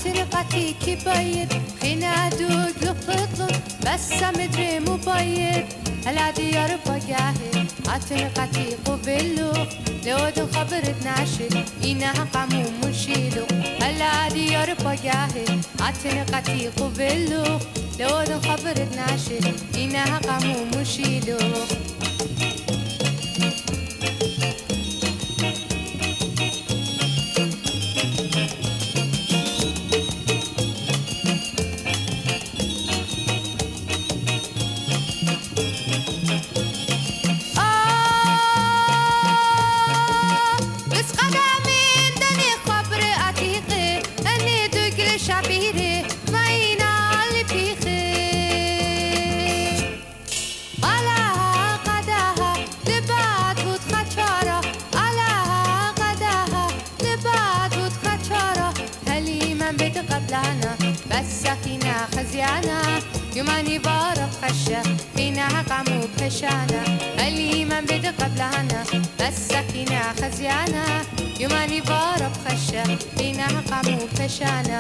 عترقتي كبايد خينا دوق لفطلون بس مدري مبايد هلا ديار بقاهي عترقتي قبلو لو دو خبرت ناشد إنها قامو مشيلو هلا ديار بقاهي عترقتي قبلو لو دو خبرت ناشد إنها قامو مشيلو بس سكينة خزيانة يماني بارب خشة فينا قامو بخشانة اللي من بد قبلنا بس سكينة خزيانة يماني بارب خشة فينا قامو بخشانة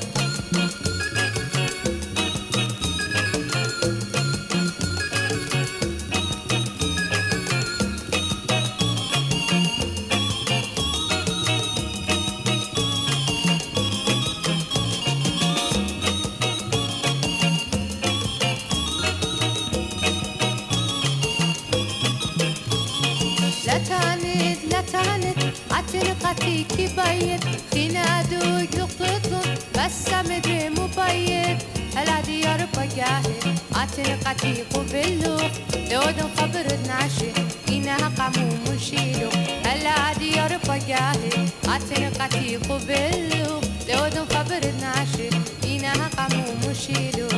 لا تاند عترقتي كبايد خينا دوق لقطلون بس مدري مبايد هلا ديار بقاهي عترقتي قبلو لو دو خبرت ناشي إنها قامو مشيلو هلا ديار بقاهي عترقتي قبلو لو دو خبرت ناشي إنها قامو مشيلو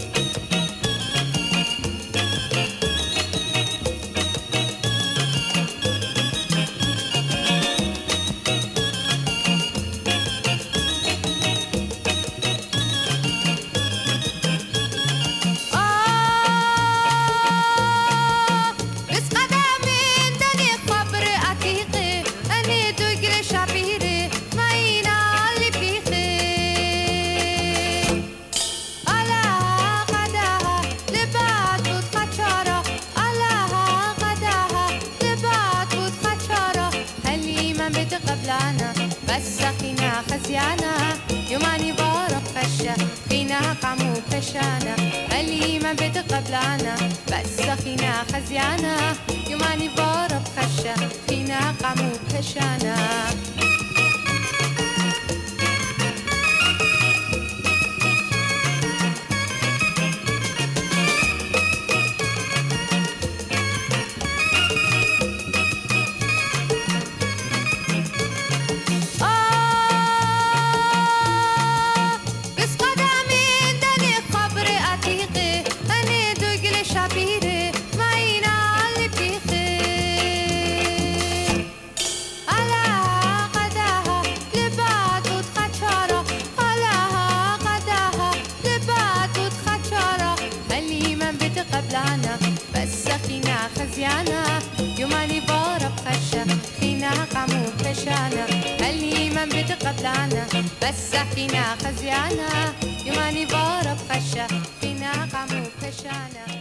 بس سكينة خزيانة يماني بارب خشة خينا قامو بخشانة اللي من بد قبلانا بس سكينة خزيانة يماني بارب خشة خينا قامو بخشانة بس سكينة خزيانة يماني بارب خشة خينا قامو بخشانة اللي من بد قبلانا بس سكينة خزيانة يماني بارب خشة خينا قامو بخشانة